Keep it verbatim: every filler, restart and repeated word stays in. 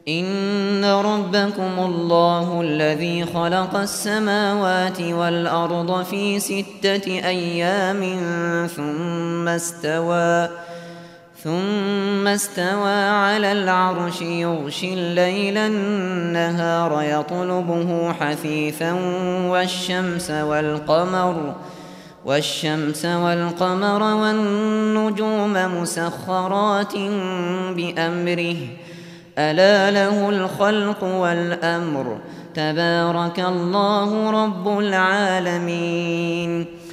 إن ربكم الله الذي خلق السماوات والأرض في ستة أيام ثم استوى ثم استوى على العرش يغشي الليل النهار يطلبه حثيثا والشمس والقمر والشمس والقمر والنجوم مسخرات بأمره ألا له الخلق والأمر تبارك الله رب العالمين.